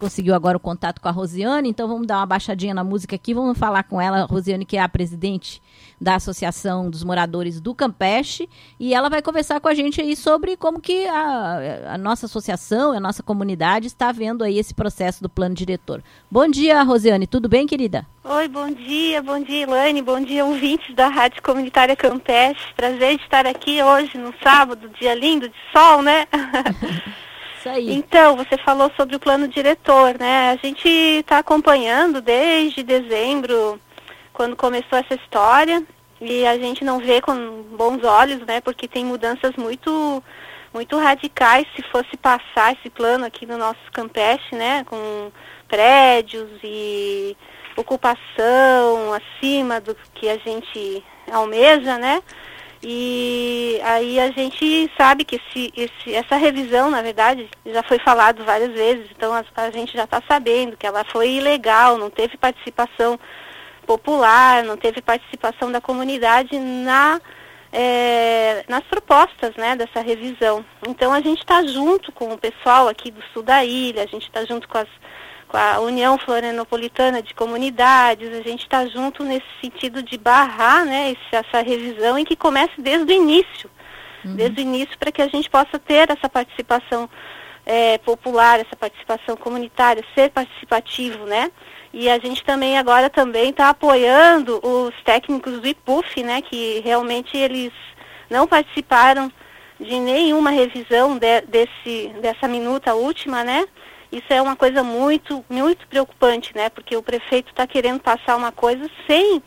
conseguiu agora o contato com a Rosiane, então vamos dar uma baixadinha na música aqui, vamos falar com ela, a Rosiane, que é a presidente da Associação dos Moradores do Campeche, e ela vai conversar com a gente aí sobre como que a nossa associação, a nossa comunidade está vendo aí esse processo do plano diretor. Bom dia, Rosiane, tudo bem, querida? Oi, bom dia, Elaine, bom dia, ouvintes da Rádio Comunitária Campeche. Prazer de estar aqui hoje, no sábado, dia lindo de sol, né? Isso aí. Então, você falou sobre o plano diretor, né? A gente está acompanhando desde dezembro, quando começou essa história, e a gente não vê com bons olhos, né? Porque tem mudanças muito radicais se fosse passar esse plano aqui no nosso Campeche, né? Com prédios e ocupação acima do que a gente almeja, né? E aí a gente sabe que essa revisão, na verdade, já foi falado várias vezes, então a gente já está sabendo que ela foi ilegal, não teve participação popular, não teve participação da comunidade nas propostas, né, dessa revisão. Então a gente está junto com o pessoal aqui do sul da ilha, a gente está junto com a União Florianopolitana de Comunidades, a gente está junto nesse sentido de barrar, né, essa revisão e que comece desde o início, para que a gente possa ter essa participação popular, essa participação comunitária, ser participativo, né? E a gente também agora está apoiando os técnicos do IPUF, né, que realmente eles não participaram de nenhuma revisão dessa minuta última, né? Isso é uma coisa muito, muito preocupante, né? Porque o prefeito está querendo passar uma coisa sem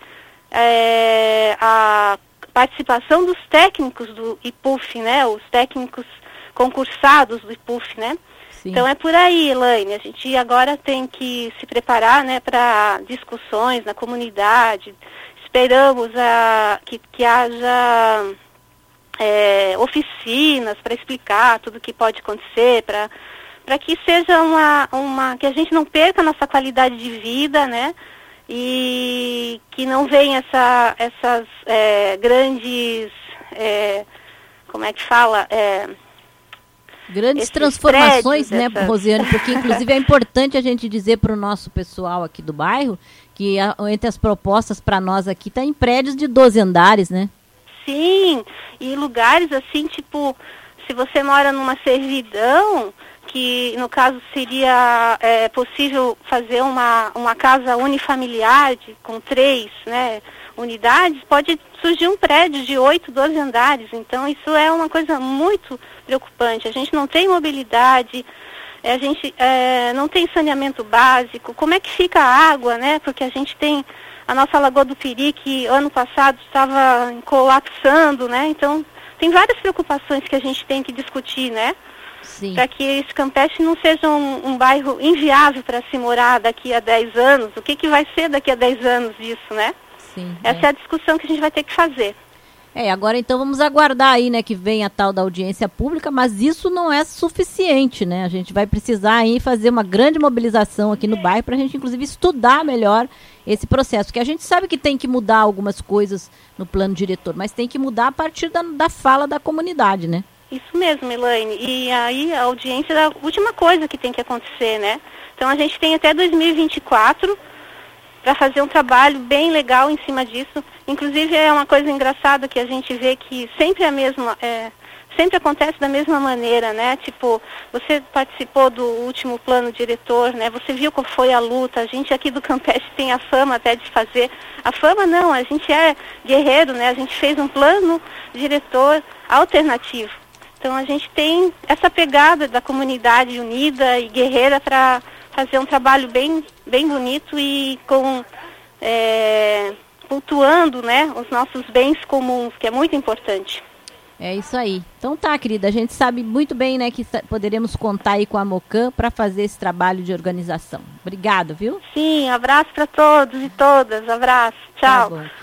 a participação dos técnicos do IPUF, né? Os técnicos concursados do IPUF, né? Sim. Então é por aí, Elaine. A gente agora tem que se preparar, né, para discussões na comunidade. Esperamos que haja oficinas para explicar tudo o que pode acontecer, para que seja que a gente não perca a nossa qualidade de vida, né? E que não venha essas grandes, como é que fala? Grandes transformações, né, Rosiane? Porque, inclusive, é importante a gente dizer para o nosso pessoal aqui do bairro que entre as propostas para nós aqui está em prédios de 12 andares, né? Sim, e lugares assim, tipo, se você mora numa servidão, que no caso seria possível fazer uma casa unifamiliar com 3, né, unidades, pode surgir um prédio de 8, 12 andares. Então isso é uma coisa muito preocupante. A gente não tem mobilidade, a gente não tem saneamento básico. Como é que fica a água, né? Porque a gente tem a nossa Lagoa do Piri, que ano passado estava colapsando, né? Então tem várias preocupações que a gente tem que discutir, né? Para que esse Campeche não seja um bairro inviável para se morar daqui a 10 anos. O que vai ser daqui a 10 anos disso, né? Sim, essa é a discussão que a gente vai ter que fazer. Agora então vamos aguardar aí, né, que venha a tal da audiência pública, mas isso não é suficiente, né? A gente vai precisar aí fazer uma grande mobilização aqui no bairro para a gente, inclusive, estudar melhor esse processo, porque a gente sabe que tem que mudar algumas coisas no plano diretor, mas tem que mudar a partir da fala da comunidade, né? Isso mesmo, Elaine. E aí a audiência é a última coisa que tem que acontecer, né? Então a gente tem até 2024 para fazer um trabalho bem legal em cima disso. Inclusive é uma coisa engraçada que a gente vê que sempre sempre acontece da mesma maneira, né? Tipo, você participou do último plano diretor, né? Você viu qual foi a luta. A gente aqui do Campeche tem a fama até de fazer. A fama não, a gente é guerreiro, né? A gente fez um plano diretor alternativo. Então a gente tem essa pegada da comunidade unida e guerreira para fazer um trabalho bem, bem bonito e cultuando, né, os nossos bens comuns, que é muito importante. É isso aí. Então tá, querida, a gente sabe muito bem, né, que poderemos contar aí com a Mocan para fazer esse trabalho de organização. Obrigada, viu? Sim, abraço para todos e todas, abraço, tchau. Tá bom.